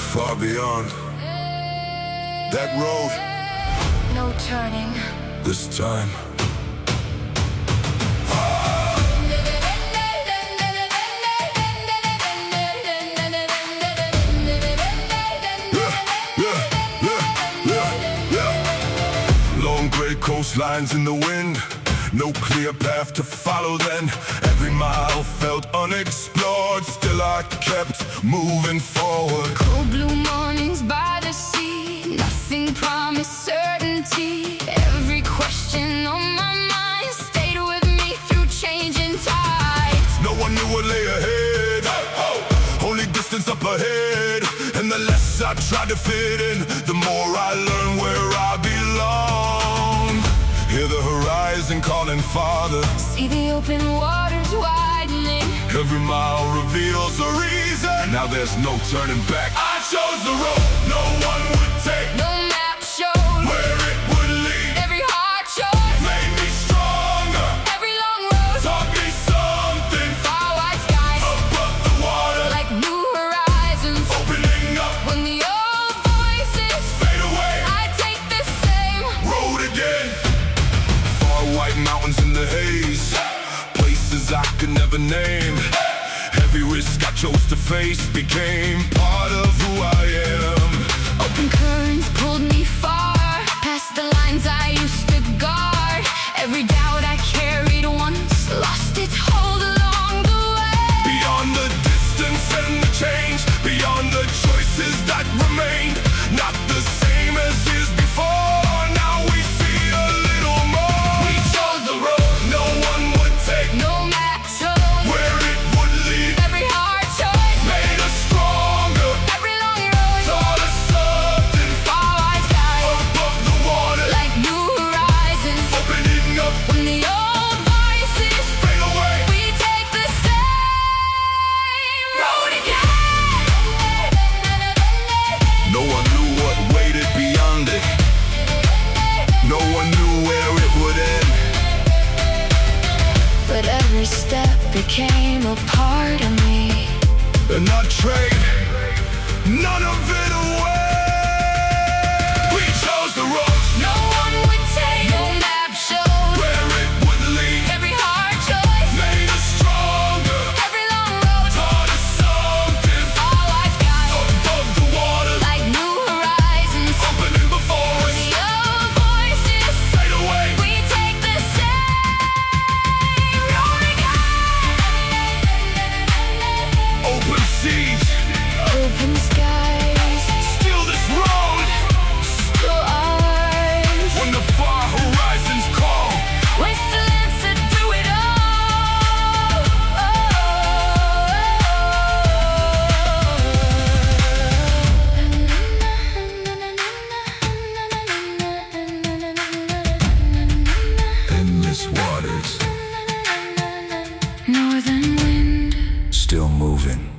far beyond that road. No turning. This time. Long gray coastlines in the wind, no clear path to follow then. Every mile felt unexplored, still I kept moving forward. Cold blue mornings by the sea, nothing promised certainty. Every question on my mind stayed with me through changing tides. No one knew what lay ahead, only distance up ahead. And the less I tried to fit in, the more I learned where I belong. Hear the horizon calling farther, See the open waters widening. every mile reveals a reason. Now there's no turning back. I chose the road no one would take, No map showed where it would lead. every hard choice, Made me stronger, every long road, taught me something. far wide skies, Above the water, like new horizons. opening up, When the old voices fade away, I take the same. road again. Far white mountains in the haze, places I could never name. Every risk I chose to face became part of who I am. Open currents pulled me far past the lines I used to guard. Every doubt I carried once lost its hold along the way. Beyond the distance and the change, beyond the choices that remained. Not the same as years before, now we see a little more. We chose the road no one would take, No map showed where it would lead. every hard choice, Made us stronger, every long road, taught us something. far wide skies, Above the water, like new horizons. opening up, When the old voices fade away. we take the same road again. No one knew what waited beyond it. No one knew where it would end. But every step became a part of me. And not trade none of it away. We chose the road No one would take. No map showed where it would lead. every hard choice, Made us stronger, every long road, taught us something. far wide skies, Above the water, like new horizons. opening before When us, the old voices fade away. we take the same road again. Open seas, Open skies, still this road. still ours. When the far horizons call, We're still answered through it endless waters, all. Northern wind, still moving.